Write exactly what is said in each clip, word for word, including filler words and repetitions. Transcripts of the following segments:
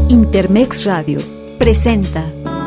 Intermex Radio presenta.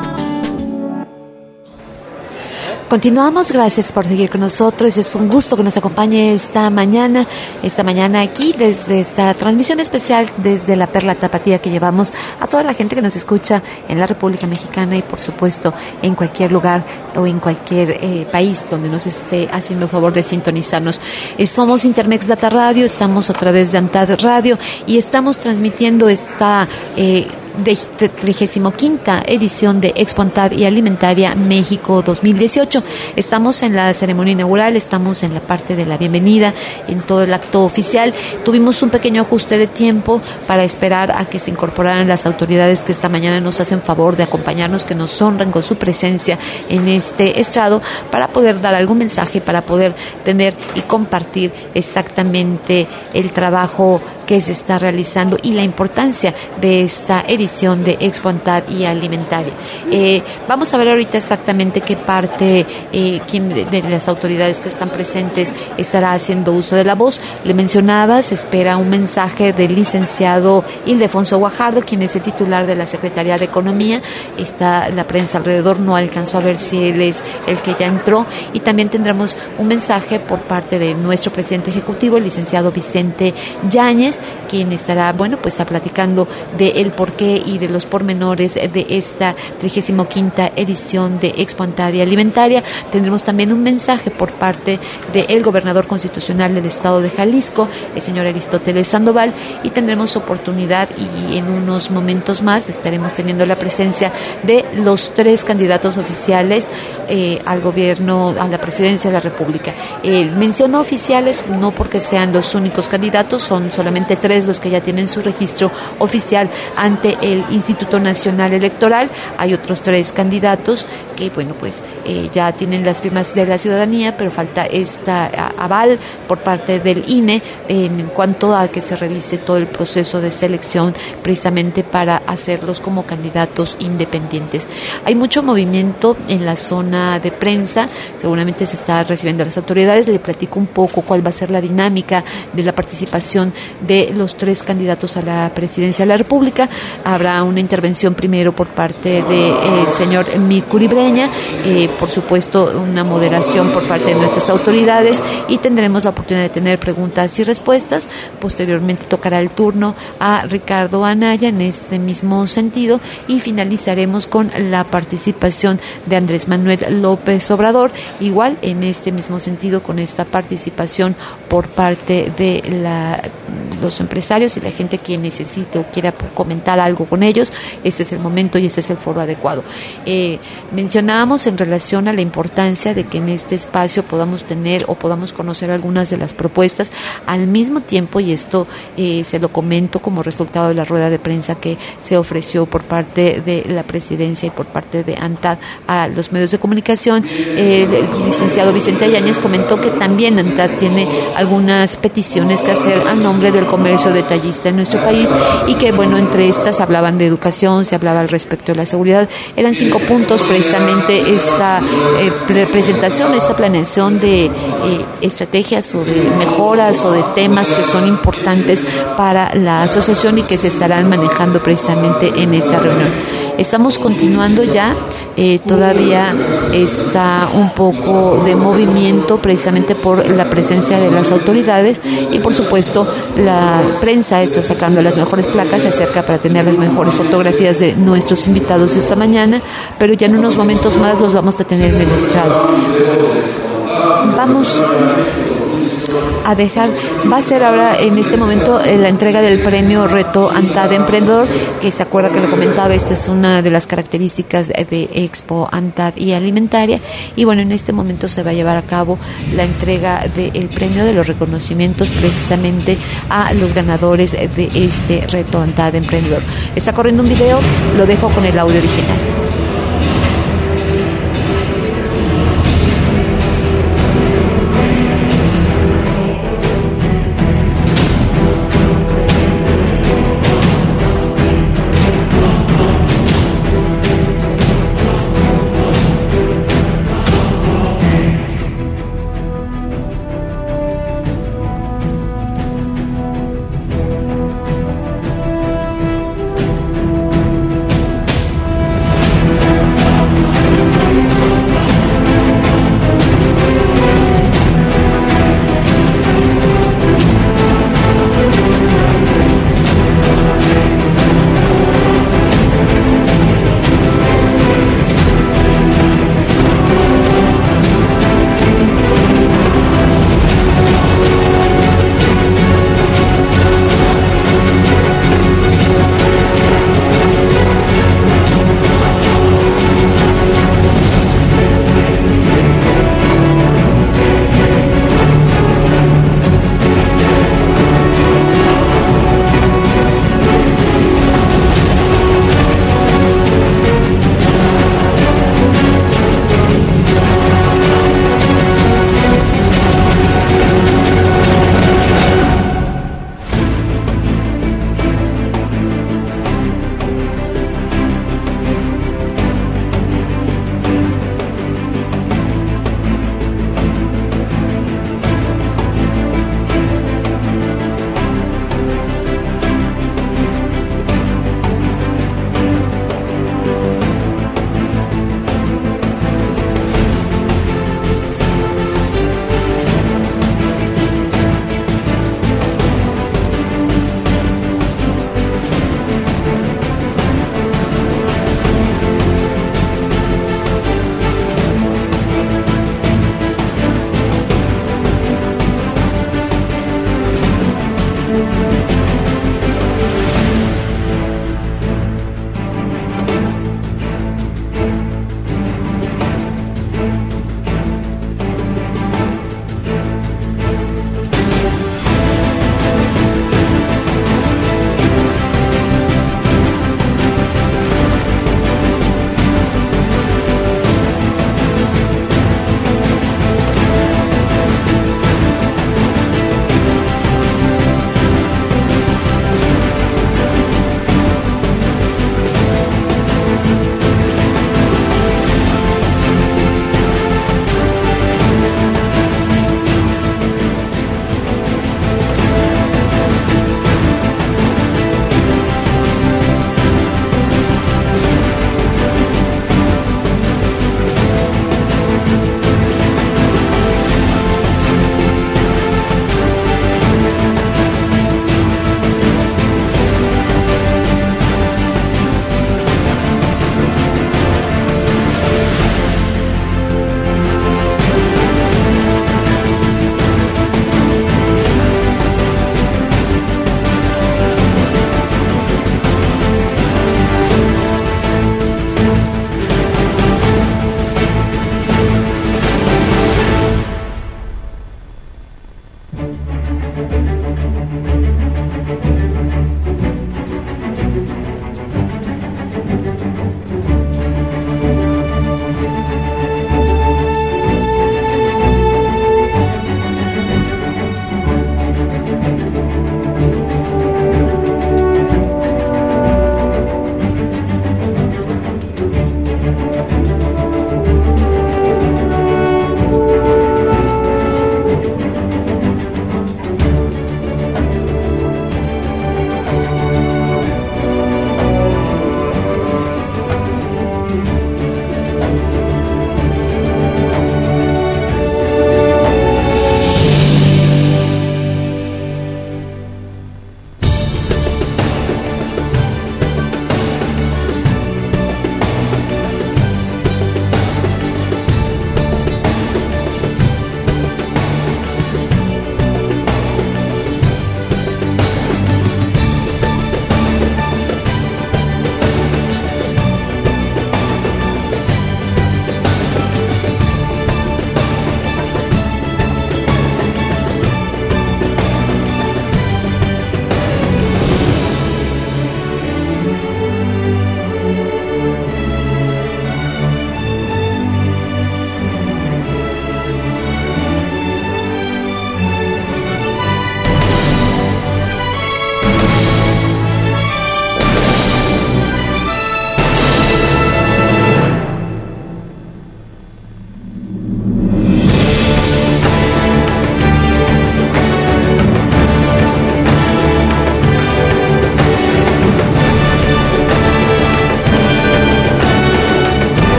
Continuamos, gracias por seguir con nosotros, es un gusto que nos acompañe esta mañana, esta mañana aquí desde esta transmisión especial desde la Perla Tapatía que llevamos a toda la gente que nos escucha en la República Mexicana y por supuesto en cualquier lugar o en cualquier eh, país donde nos esté haciendo favor de sintonizarnos. Eh, somos Intermex Data Radio, estamos a través de ANTAD Radio y estamos transmitiendo esta eh, de trigésima quinta edición de Expo ANTAD y Alimentaria México dos mil dieciocho. Estamos en la ceremonia inaugural, estamos en la parte de la bienvenida, en todo el acto oficial. Tuvimos un pequeño ajuste de tiempo para esperar a que se incorporaran las autoridades que esta mañana nos hacen favor de acompañarnos, que nos honran con su presencia en este estrado, para poder dar algún mensaje, para poder tener y compartir exactamente el trabajo que se está realizando y la importancia de esta edición de Expo ANTAD y Alimentaria. Eh, vamos a ver ahorita exactamente qué parte, eh, quién de, de las autoridades que están presentes estará haciendo uso de la voz. Le mencionaba, se espera un mensaje del licenciado Ildefonso Guajardo, quien es el titular de la Secretaría de Economía. Está la prensa alrededor, no alcanzó a ver si él es el que ya entró, y también tendremos un mensaje por parte de nuestro presidente ejecutivo, el licenciado Vicente Yáñez, quien estará, bueno, pues platicando de el porqué y de los pormenores de esta trigésima quinta edición de Expo ANTAD y Alimentaria. Tendremos también un mensaje por parte del gobernador constitucional del estado de Jalisco, el señor Aristóteles Sandoval, y tendremos oportunidad y en unos momentos más estaremos teniendo la presencia de los tres candidatos oficiales eh, al gobierno, a la presidencia de la República. Eh, menciono oficiales no porque sean los únicos candidatos, son solamente tres los que ya tienen su registro oficial ante el Instituto Nacional Electoral. Hay otros tres candidatos que, bueno, pues eh, ya tienen las firmas de la ciudadanía, pero falta esta a, aval por parte del I N E en cuanto a que se revise todo el proceso de selección precisamente para hacerlos como candidatos independientes. Hay mucho movimiento en la zona de prensa, seguramente se está recibiendo a las autoridades. Le platico un poco cuál va a ser la dinámica de la participación de los tres candidatos a la presidencia de la República. Habrá una intervención primero por parte del señor Mid Curibreña, eh, por supuesto una moderación por parte de nuestras autoridades, y tendremos la oportunidad de tener preguntas y respuestas. Posteriormente tocará el turno a Ricardo Anaya en este mismo sentido, y finalizaremos con la participación de Andrés Manuel López Obrador, igual en este mismo sentido, con esta participación por parte de la, los empresarios y la gente que necesite o quiera comentar algo con ellos. Este es el momento y este es el foro adecuado. Eh, mencionábamos en relación a la importancia de que en este espacio podamos tener o podamos conocer algunas de las propuestas al mismo tiempo, y esto eh, se lo comento como resultado de la rueda de prensa que se ofreció por parte de la presidencia y por parte de ANTAD a los medios de comunicación. Eh, el licenciado Vicente Yáñez comentó que también ANTAD tiene algunas peticiones que hacer a nombre del comercio detallista en nuestro país, y que, bueno, entre estas hablaban de educación, se hablaba al respecto de la seguridad. Eran cinco puntos precisamente esta eh, presentación, esta planeación de eh, estrategias o de mejoras o de temas que son importantes para la asociación y que se estarán manejando precisamente en esta reunión. Estamos continuando ya, eh, todavía está un poco de movimiento precisamente por la presencia de las autoridades, y por supuesto la prensa está sacando las mejores placas, se acerca para tener las mejores fotografías de nuestros invitados esta mañana, pero ya en unos momentos más los vamos a tener en el estrado. Vamos a dejar, va a ser ahora en este momento eh, la entrega del premio Reto ANTAD Emprendedor, que se acuerda que lo comentaba, esta es una de las características de Expo ANTAD y Alimentaria, y bueno, en este momento se va a llevar a cabo la entrega del premio, de los reconocimientos precisamente a los ganadores de este Reto ANTAD Emprendedor. Está corriendo un video, lo dejo con el audio original.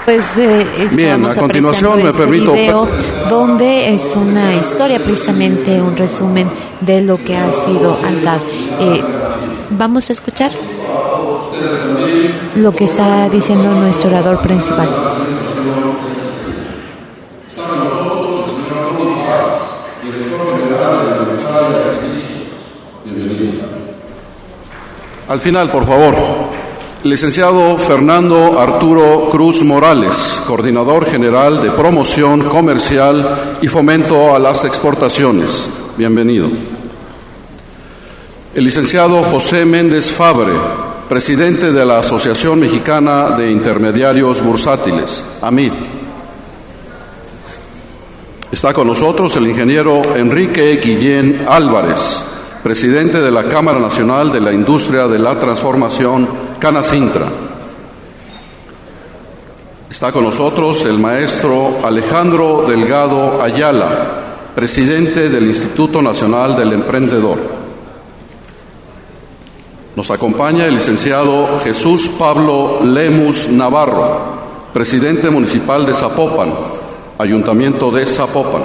Pues eh, Bien, a continuación me este permito video donde es una historia, precisamente un resumen de lo que ha sido ANTAD. Eh, vamos a escuchar lo que está diciendo nuestro orador principal. Al final, por favor, licenciado Fernando Arturo Cruz Morales, coordinador general de promoción comercial y fomento a las exportaciones. Bienvenido. El licenciado José Méndez Fabre, presidente de la Asociación Mexicana de Intermediarios Bursátiles, A M I B. Está con nosotros el ingeniero Enrique Guillén Álvarez, presidente de la Cámara Nacional de la Industria de la Transformación, Canacintra. Está con nosotros el maestro Alejandro Delgado Ayala, presidente del Instituto Nacional del Emprendedor. Nos acompaña el licenciado Jesús Pablo Lemus Navarro, presidente municipal de Zapopan, Ayuntamiento de Zapopan.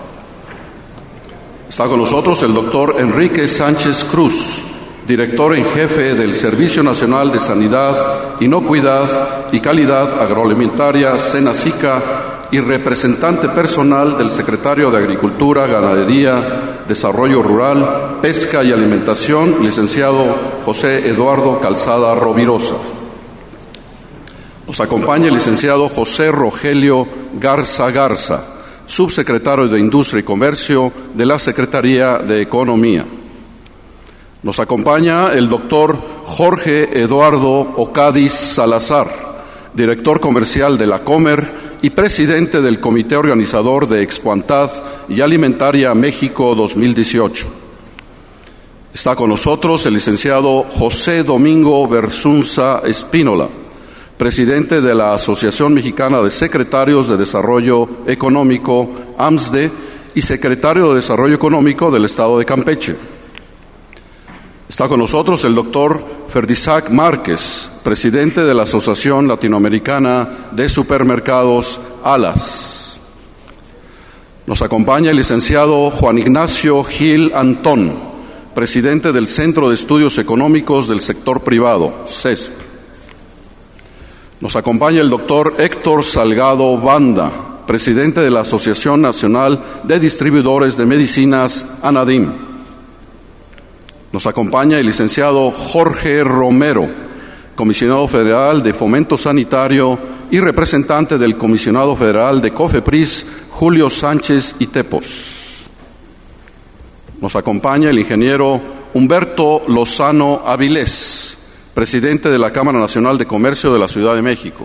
Está con nosotros el doctor Enrique Sánchez Cruz, director en jefe del Servicio Nacional de Sanidad, Inocuidad y Calidad Agroalimentaria, SENACICA, y representante personal del secretario de Agricultura, Ganadería, Desarrollo Rural, Pesca y Alimentación, licenciado José Eduardo Calzada Rovirosa. Nos acompaña el licenciado José Rogelio Garza Garza, subsecretario de Industria y Comercio de la Secretaría de Economía. Nos acompaña el doctor Jorge Eduardo Ocadiz Salazar, director comercial de la Comer y presidente del comité organizador de Expoantad y Alimentaria México dos mil dieciocho. Está con nosotros el licenciado José Domingo Bersunza Espínola, presidente de la Asociación Mexicana de Secretarios de Desarrollo Económico, A M S D E, y secretario de Desarrollo Económico del Estado de Campeche. Está con nosotros el doctor Ferdisac Márquez, presidente de la Asociación Latinoamericana de Supermercados, ALAS. Nos acompaña el licenciado Juan Ignacio Gil Antón, presidente del Centro de Estudios Económicos del Sector Privado, C E S P. Nos acompaña el doctor Héctor Salgado Banda, presidente de la Asociación Nacional de Distribuidores de Medicinas, ANADIM. Nos acompaña el licenciado Jorge Romero, comisionado federal de Fomento Sanitario y representante del comisionado federal de COFEPRIS, Julio Sánchez y Tepos. Nos acompaña el ingeniero Humberto Lozano Avilés, presidente de la Cámara Nacional de Comercio de la Ciudad de México.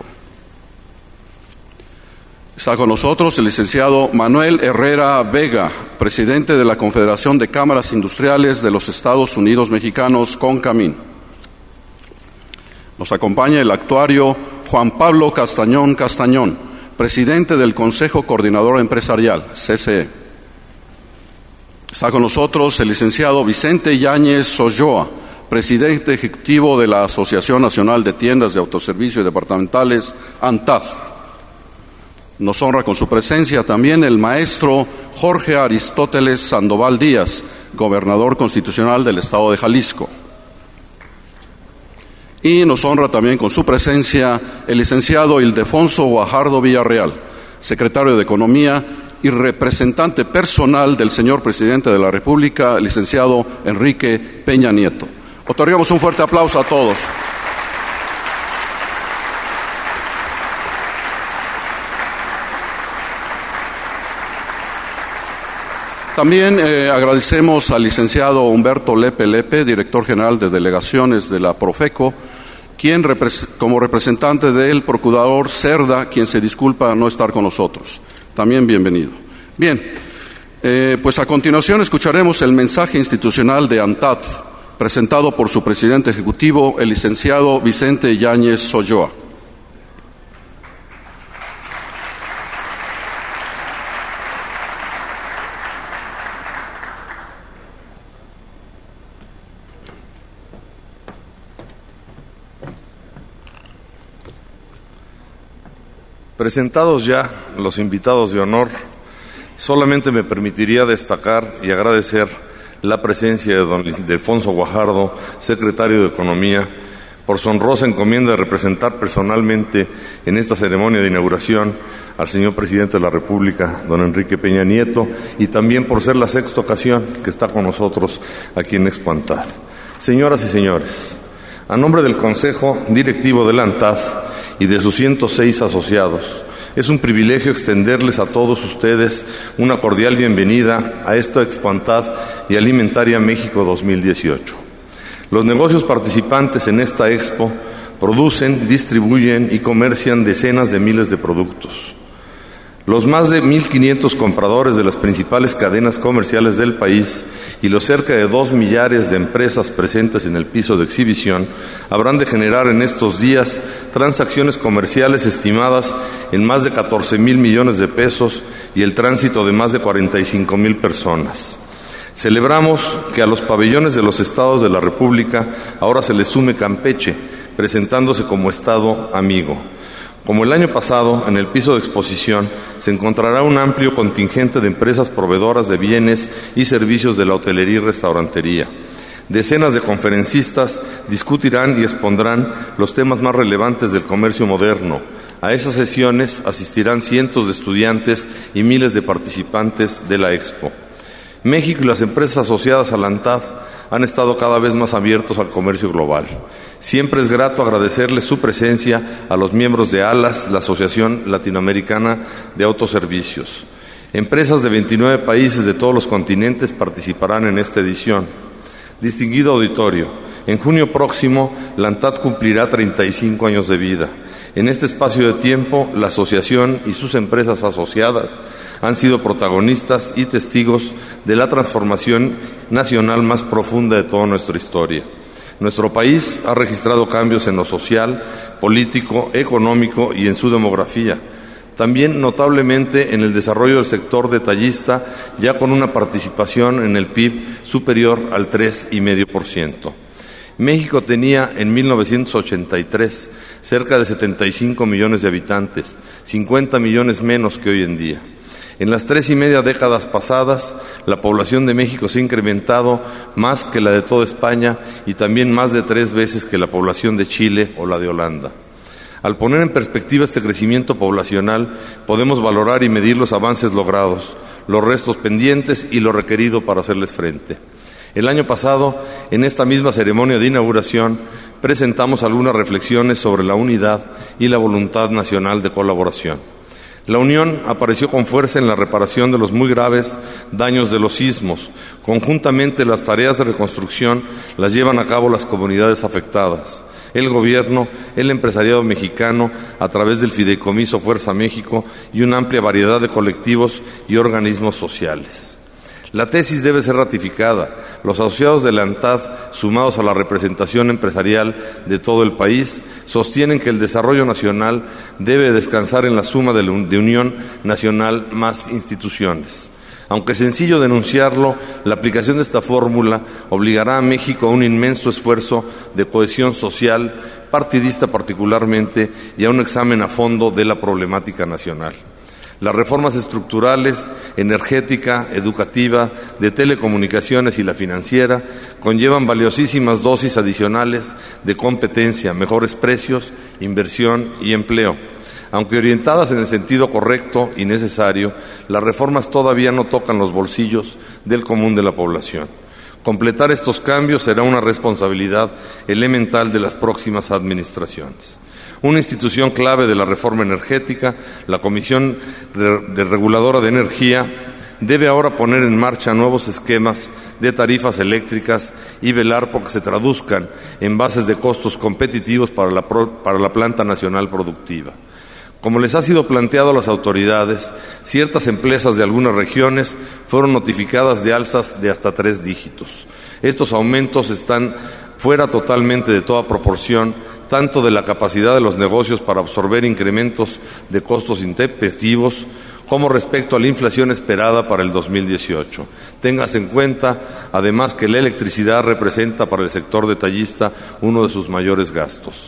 Está con nosotros el licenciado Manuel Herrera Vega, presidente de la Confederación de Cámaras Industriales de los Estados Unidos Mexicanos, CONCAMIN. Nos acompaña el actuario Juan Pablo Castañón Castañón, presidente del Consejo Coordinador Empresarial, C C E. Está con nosotros el licenciado Vicente Yáñez Solloa, presidente ejecutivo de la Asociación Nacional de Tiendas de Autoservicio y Departamentales, ANTAD. Nos honra con su presencia también el maestro Jorge Aristóteles Sandoval Díaz, gobernador constitucional del Estado de Jalisco. Y nos honra también con su presencia el licenciado Ildefonso Guajardo Villarreal, secretario de Economía y representante personal del señor presidente de la República, el licenciado Enrique Peña Nieto. Otorgamos un fuerte aplauso a todos. También eh, agradecemos al licenciado Humberto Lepe Lepe, director general de delegaciones de la Profeco, quien repres- como representante del procurador Cerda, quien se disculpa no estar con nosotros. También bienvenido. Bien, eh, pues a continuación escucharemos el mensaje institucional de ANTAD, presentado por su presidente ejecutivo, el licenciado Vicente Yáñez Solloa. Presentados ya los invitados de honor, solamente me permitiría destacar y agradecer la presencia de don Ildefonso Guajardo, secretario de Economía, por su honrosa encomienda de representar personalmente en esta ceremonia de inauguración al señor presidente de la República, don Enrique Peña Nieto, y también por ser la sexta ocasión que está con nosotros aquí en Expo ANTAD. Señoras y señores, a nombre del Consejo Directivo de la ANTAD y de sus ciento seis asociados, es un privilegio extenderles a todos ustedes una cordial bienvenida a esta Expo ANTAD y Alimentaria México dos mil dieciocho. Los negocios participantes en esta expo producen, distribuyen y comercian decenas de miles de productos. Los más de mil quinientos compradores de las principales cadenas comerciales del país y los cerca de dos millares de empresas presentes en el piso de exhibición habrán de generar en estos días transacciones comerciales estimadas en más de catorce mil millones de pesos y el tránsito de más de cuarenta y cinco mil personas. Celebramos que a los pabellones de los estados de la República ahora se les sume Campeche, presentándose como estado amigo. Como el año pasado, en el piso de exposición se encontrará un amplio contingente de empresas proveedoras de bienes y servicios de la hotelería y restaurantería. Decenas de conferencistas discutirán y expondrán los temas más relevantes del comercio moderno. A esas sesiones asistirán cientos de estudiantes y miles de participantes de la Expo. México y las empresas asociadas a la ANTAD han estado cada vez más abiertos al comercio global. Siempre es grato agradecerles su presencia a los miembros de ALAS, la Asociación Latinoamericana de Autoservicios. Empresas de veintinueve países de todos los continentes participarán en esta edición. Distinguido auditorio, en junio próximo la ANTAD cumplirá treinta y cinco años de vida. En este espacio de tiempo, la asociación y sus empresas asociadas han sido protagonistas y testigos de la transformación nacional más profunda de toda nuestra historia. Nuestro país ha registrado cambios en lo social, político, económico y en su demografía. También notablemente en el desarrollo del sector detallista, ya con una participación en el P I B superior al tres coma cinco por ciento. México tenía en mil novecientos ochenta y tres cerca de setenta y cinco millones de habitantes, cincuenta millones menos que hoy en día. En las tres y media décadas pasadas, la población de México se ha incrementado más que la de toda España y también más de tres veces que la población de Chile o la de Holanda. Al poner en perspectiva este crecimiento poblacional, podemos valorar y medir los avances logrados, los restos pendientes y lo requerido para hacerles frente. El año pasado, en esta misma ceremonia de inauguración, presentamos algunas reflexiones sobre la unidad y la voluntad nacional de colaboración. La Unión apareció con fuerza en la reparación de los muy graves daños de los sismos. Conjuntamente, las tareas de reconstrucción las llevan a cabo las comunidades afectadas, el gobierno, el empresariado mexicano, a través del Fideicomiso Fuerza México y una amplia variedad de colectivos y organismos sociales. La tesis debe ser ratificada. Los asociados de la ANTAD, sumados a la representación empresarial de todo el país, sostienen que el desarrollo nacional debe descansar en la suma de, la, de unión nacional más instituciones. Aunque es sencillo denunciarlo, la aplicación de esta fórmula obligará a México a un inmenso esfuerzo de cohesión social, partidista particularmente, y a un examen a fondo de la problemática nacional. Las reformas estructurales, energética, educativa, de telecomunicaciones y la financiera conllevan valiosísimas dosis adicionales de competencia, mejores precios, inversión y empleo. Aunque orientadas en el sentido correcto y necesario, las reformas todavía no tocan los bolsillos del común de la población. Completar estos cambios será una responsabilidad elemental de las próximas administraciones. Una institución clave de la reforma energética, la Comisión de Reguladora de Energía, debe ahora poner en marcha nuevos esquemas de tarifas eléctricas y velar por que se traduzcan en bases de costos competitivos para la, pro, para la planta nacional productiva. Como les ha sido planteado a las autoridades, ciertas empresas de algunas regiones fueron notificadas de alzas de hasta tres dígitos. Estos aumentos están fuera totalmente de toda proporción, tanto de la capacidad de los negocios para absorber incrementos de costos intempestivos, como respecto a la inflación esperada para el dos mil dieciocho. Téngase en cuenta, además, que la electricidad representa para el sector detallista uno de sus mayores gastos.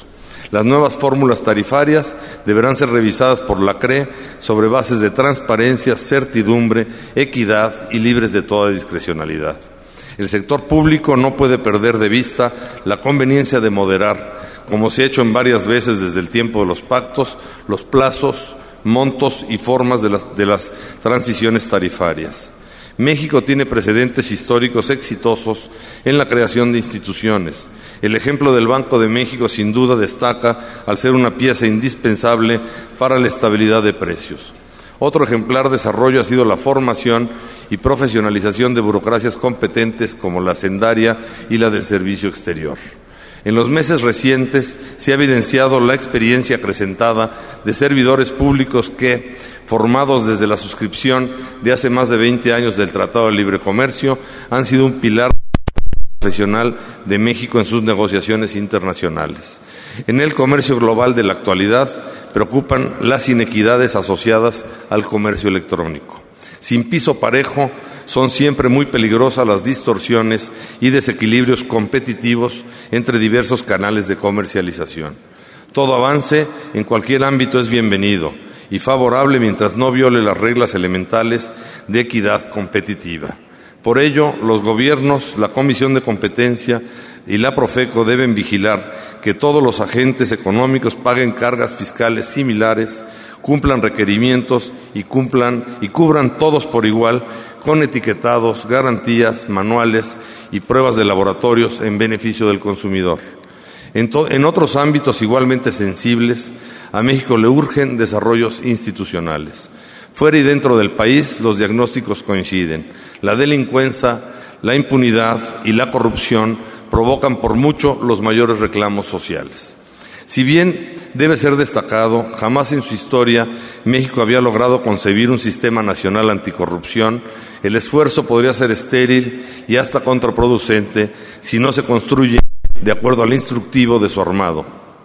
Las nuevas fórmulas tarifarias deberán ser revisadas por la C R E sobre bases de transparencia, certidumbre, equidad y libres de toda discrecionalidad. El sector público no puede perder de vista la conveniencia de moderar, como se ha hecho en varias veces desde el tiempo de los pactos, los plazos, montos y formas de las, de las transiciones tarifarias. México tiene precedentes históricos exitosos en la creación de instituciones. El ejemplo del Banco de México sin duda destaca al ser una pieza indispensable para la estabilidad de precios. Otro ejemplar desarrollo ha sido la formación y profesionalización de burocracias competentes como la hacendaria y la del servicio exterior. En los meses recientes se ha evidenciado la experiencia acrecentada de servidores públicos que, formados desde la suscripción de hace más de veinte años del Tratado de Libre Comercio, han sido un pilar profesional de México en sus negociaciones internacionales. En el comercio global de la actualidad preocupan las inequidades asociadas al comercio electrónico. Sin piso parejo, son siempre muy peligrosas las distorsiones y desequilibrios competitivos entre diversos canales de comercialización. Todo avance en cualquier ámbito es bienvenido y favorable mientras no viole las reglas elementales de equidad competitiva. Por ello, los gobiernos, la Comisión de Competencia y la Profeco deben vigilar que todos los agentes económicos paguen cargas fiscales similares, cumplan requerimientos y cumplan y cubran todos por igual con etiquetados, garantías, manuales y pruebas de laboratorios en beneficio del consumidor. En, to- en otros ámbitos igualmente sensibles, a México le urgen desarrollos institucionales. Fuera y dentro del país, los diagnósticos coinciden. La delincuencia, la impunidad y la corrupción provocan por mucho los mayores reclamos sociales. Si bien debe ser destacado, jamás en su historia México había logrado concebir un sistema nacional anticorrupción. El esfuerzo podría ser estéril y hasta contraproducente si no se construye de acuerdo al instructivo de su armado.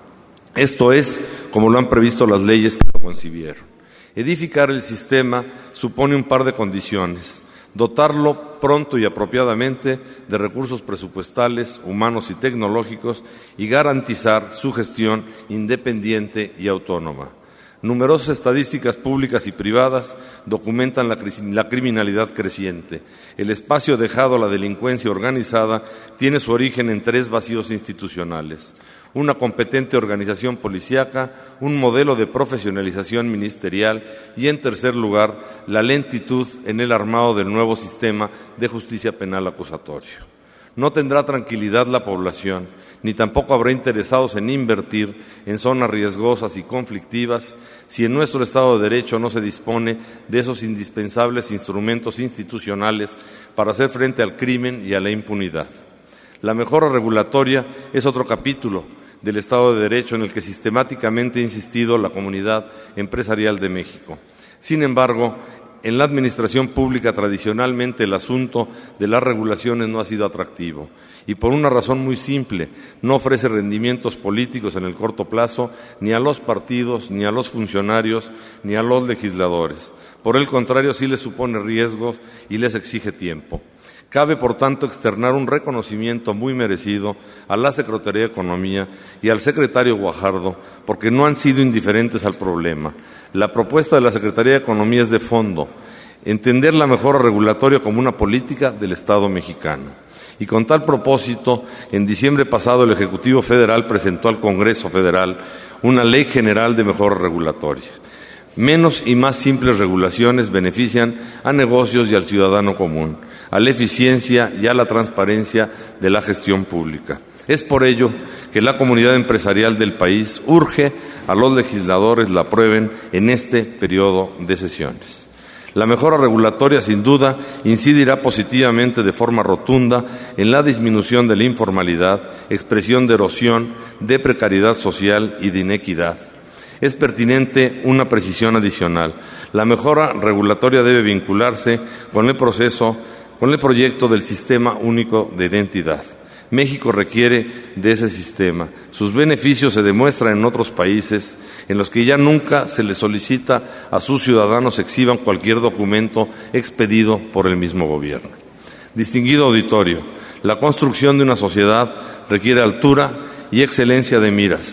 Esto es, como lo han previsto las leyes que lo concibieron. Edificar el sistema supone un par de condiciones: dotarlo pronto y apropiadamente de recursos presupuestales, humanos y tecnológicos y garantizar su gestión independiente y autónoma. Numerosas estadísticas públicas y privadas documentan la, la criminalidad creciente. El espacio dejado a la delincuencia organizada tiene su origen en tres vacíos institucionales: una competente organización policíaca, un modelo de profesionalización ministerial y, en tercer lugar, la lentitud en el armado del nuevo sistema de justicia penal acusatorio. No tendrá tranquilidad la población, ni tampoco habrá interesados en invertir en zonas riesgosas y conflictivas si en nuestro Estado de Derecho no se dispone de esos indispensables instrumentos institucionales para hacer frente al crimen y a la impunidad. La mejora regulatoria es otro capítulo del Estado de Derecho en el que sistemáticamente ha insistido la comunidad empresarial de México. Sin embargo, en la administración pública tradicionalmente el asunto de las regulaciones no ha sido atractivo y por una razón muy simple: no ofrece rendimientos políticos en el corto plazo ni a los partidos, ni a los funcionarios, ni a los legisladores. Por el contrario, sí les supone riesgos y les exige tiempo. Cabe, por tanto, externar un reconocimiento muy merecido a la Secretaría de Economía y al secretario Guajardo, porque no han sido indiferentes al problema. La propuesta de la Secretaría de Economía es de fondo: entender la mejora regulatoria como una política del Estado mexicano. Y con tal propósito, en diciembre pasado el Ejecutivo Federal presentó al Congreso Federal una Ley General de Mejora Regulatoria. Menos y más simples regulaciones benefician a negocios y al ciudadano común, a la eficiencia y a la transparencia de la gestión pública. Es por ello que la comunidad empresarial del país urge a los legisladores la aprueben en este periodo de sesiones. La mejora regulatoria, sin duda, incidirá positivamente de forma rotunda en la disminución de la informalidad, expresión de erosión, de precariedad social y de inequidad. Es pertinente una precisión adicional. La mejora regulatoria debe vincularse con el proceso, con el proyecto del Sistema Único de Identidad. México requiere de ese sistema. Sus beneficios se demuestran en otros países en los que ya nunca se les solicita a sus ciudadanos exhiban cualquier documento expedido por el mismo gobierno. Distinguido auditorio, la construcción de una sociedad requiere altura y excelencia de miras.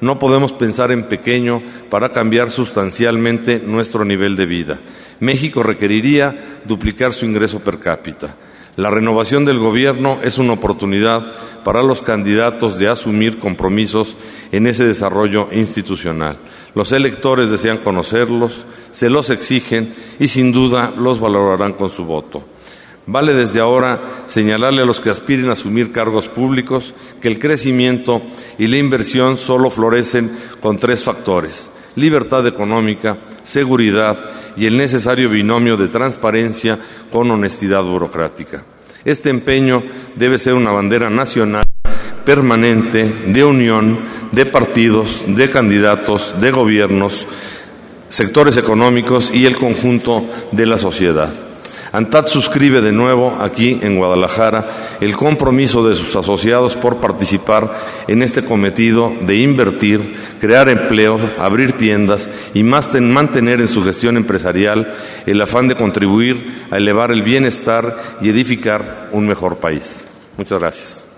no podemos pensar en pequeño para cambiar sustancialmente nuestro nivel de vida. México requeriría duplicar su ingreso per cápita. La renovación del gobierno es una oportunidad para los candidatos de asumir compromisos en ese desarrollo institucional. Los electores desean conocerlos, se los exigen y sin duda los valorarán con su voto. Vale desde ahora señalarle a los que aspiren a asumir cargos públicos que el crecimiento y la inversión solo florecen con tres factores: libertad económica, seguridad y el necesario binomio de transparencia con honestidad burocrática. Este empeño debe ser una bandera nacional permanente de unión de partidos, de candidatos, de gobiernos, sectores económicos y el conjunto de la sociedad. ANTAD suscribe de nuevo aquí en Guadalajara el compromiso de sus asociados por participar en este cometido de invertir, crear empleo, abrir tiendas y mantener en su gestión empresarial el afán de contribuir a elevar el bienestar y edificar un mejor país. Muchas gracias.